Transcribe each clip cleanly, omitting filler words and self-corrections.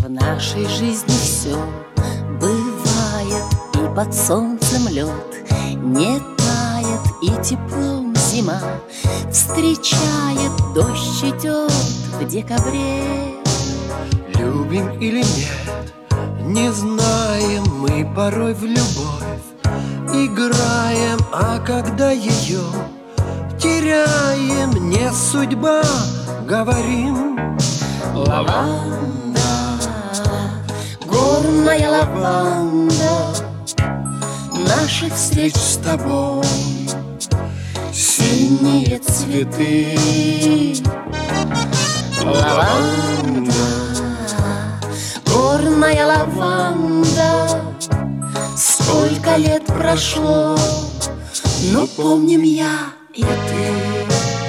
В нашей жизни все бывает, и под солнцем лед не тает, и теплом зима встречает, дождь идет в декабре. Любим или нет, не знаем, мы порой в любовь играем, а когда ее теряем, не судьба, говорим. Лаванда, горная лаванда, наших встреч с тобой синие цветы. Лаванда, горная лаванда, сколько лет прошло, но помним я и ты.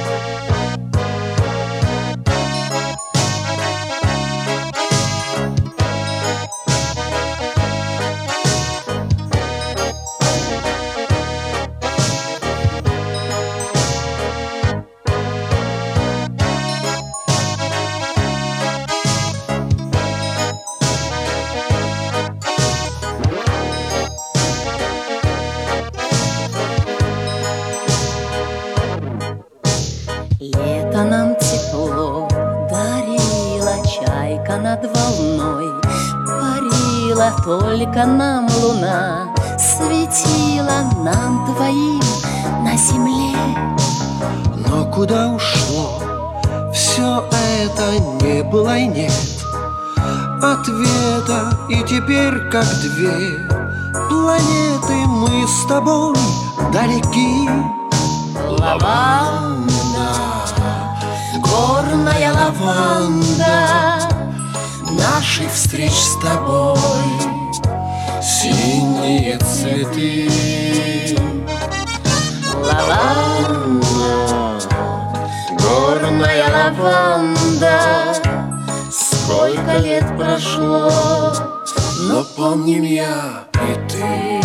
Лето нам тепло дарила, чайка над волной парила, только нам луна светила, нам двоим на земле. Но куда ушло все это, не было и нет ответа, и теперь как две планеты мы с тобой далеки. Лаванда, горная лаванда, наших встреч с тобой Синие цветы. Лаванда, горная лаванда, сколько лет прошло, Но помним я и ты.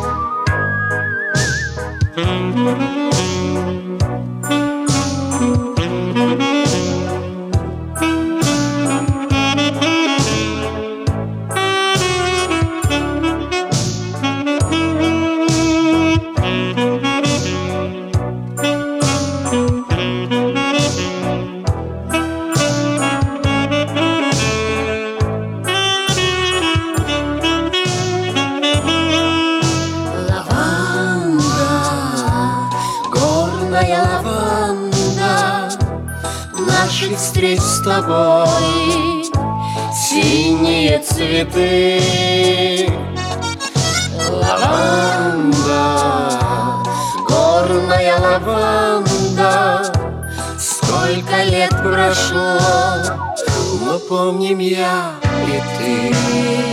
горная лаванда, наших встреч с тобой синие цветы. Лаванда, горная лаванда, сколько лет прошло, Но помним я и ты.